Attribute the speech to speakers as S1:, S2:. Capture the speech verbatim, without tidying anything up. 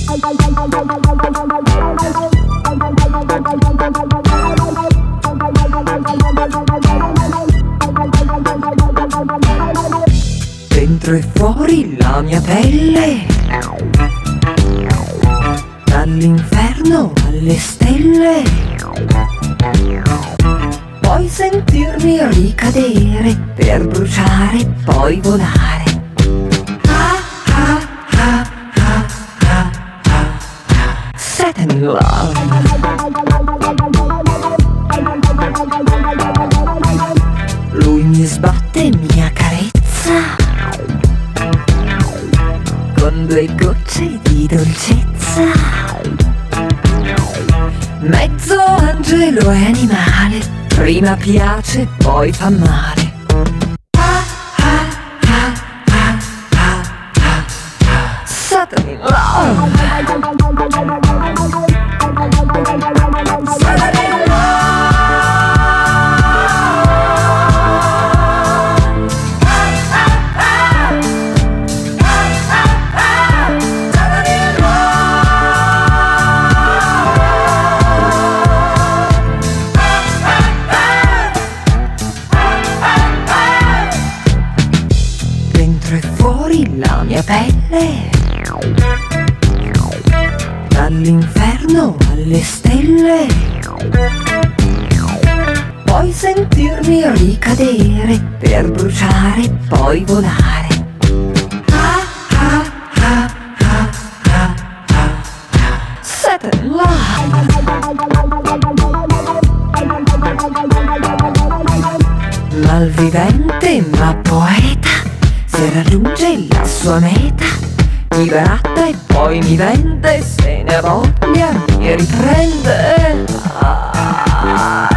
S1: Dentro e fuori la mia pelle, dall'inferno alle stelle, puoi sentirmi ricadere per bruciare e poi volare. Ah, ah, ah, ah, ah, ah. Set in love. Lui mi sbatte e mi accarezza con due gocce di dolcezza. Mezzo angelo e animale, prima piace poi fa male. Ah, ah, ah, ah, ah, ah, ah. Sudden love. Dentro e fuori la mia pelle, dall'inferno alle stelle, puoi sentirmi ricadere per bruciare e poi volare. Ah, ah, ah, ah, ah, ah, ah. Set in love. Malvivente ma poeta, se raggiunge la sua meta, mi gratta e poi mi vende, se ne ha voglia mi riprende. Ah.